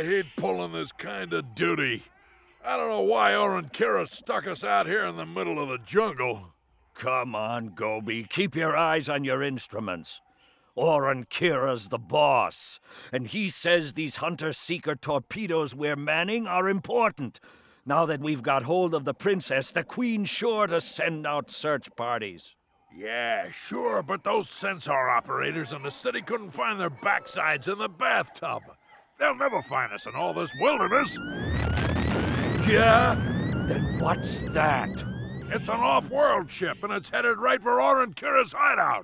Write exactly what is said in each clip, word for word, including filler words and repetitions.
I hate pulling this kind of duty. I don't know why Oren Kira stuck us out here in the middle of the jungle. Come on, Gobi. Keep your eyes on your instruments. Oren Kira's the boss, and he says these hunter-seeker torpedoes we're manning are important. Now that we've got hold of the princess, the queen's sure to send out search parties. Yeah, sure, but those sensor operators in the city couldn't find their backsides in the bathtub. They'll never find us in all this wilderness. Yeah? Then what's that? It's an off-world ship, and it's headed right for Oren Kira's hideout.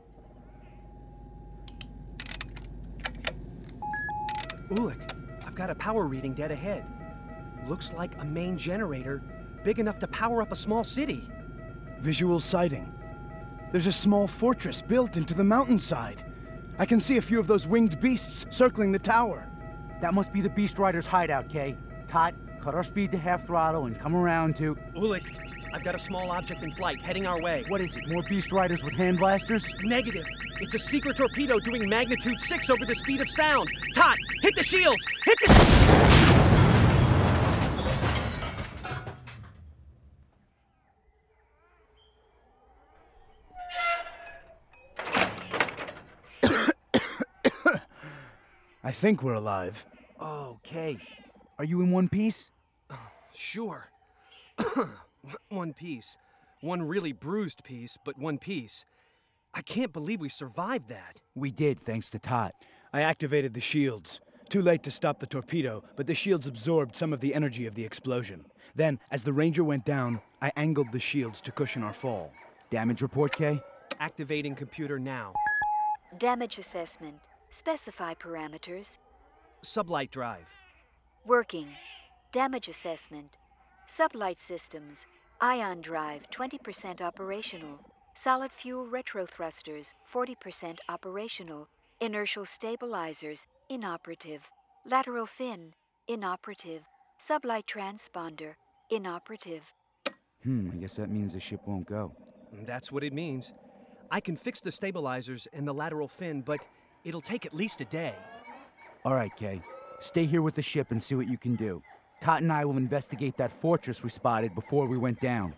Ulik, I've got a power reading dead ahead. Looks like a main generator, big enough to power up a small city. Visual sighting. There's a small fortress built into the mountainside. I can see a few of those winged beasts circling the tower. That must be the Beast Riders' hideout, Kay. Tot, cut our speed to half throttle and come around to... Ulik, I've got a small object in flight, heading our way. What is it, more Beast Riders with hand blasters? Negative. It's a secret torpedo doing magnitude six over the speed of sound. Tot, hit the shields! Hit the sh- I think we're alive. Oh, Kay. Are you in one piece? Sure. One piece. One really bruised piece, but one piece. I can't believe we survived that. We did, thanks to Tot. I activated the shields. Too late to stop the torpedo, but the shields absorbed some of the energy of the explosion. Then, as the Ranger went down, I angled the shields to cushion our fall. Damage report, Kay? Activating computer now. Damage assessment. Specify parameters. Sublight drive. Working. Damage assessment. Sublight systems. Ion drive, twenty percent operational. Solid fuel retro thrusters, forty percent operational. Inertial stabilizers, inoperative. Lateral fin, inoperative. Sublight transponder, inoperative. Hmm, I guess that means the ship won't go. That's what it means. I can fix the stabilizers and the lateral fin, but it'll take at least a day. All right, Kay. Stay here with the ship and see what you can do. Tot and I will investigate that fortress we spotted before we went down.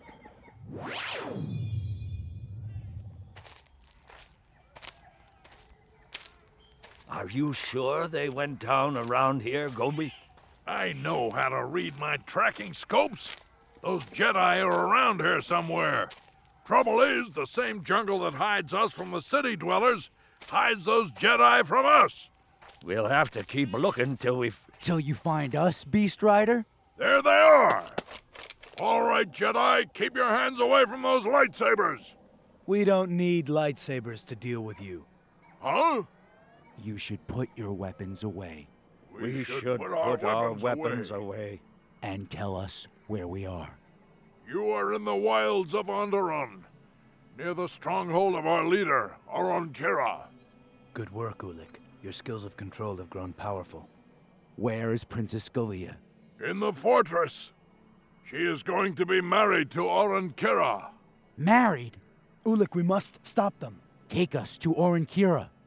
Are you sure they went down around here, Gobi? I know how to read my tracking scopes. Those Jedi are around here somewhere. Trouble is, the same jungle that hides us from the city dwellers hides those Jedi from us. We'll have to keep looking till we... Till you find us, Beast Rider? There they are. All right, Jedi, keep your hands away from those lightsabers. We don't need lightsabers to deal with you. Huh? You should put your weapons away. We, we should, should put, our, put weapons our weapons away. away. And tell us where we are. You are in the wilds of Onderon, near the stronghold of our leader, Oren Kira. Good work, Ulik. Your skills of control have grown powerful. Where is Princess Scalia? In the fortress. She is going to be married to Oren Kira. Married? Ulik, we must stop them. Take us to Oren Kira.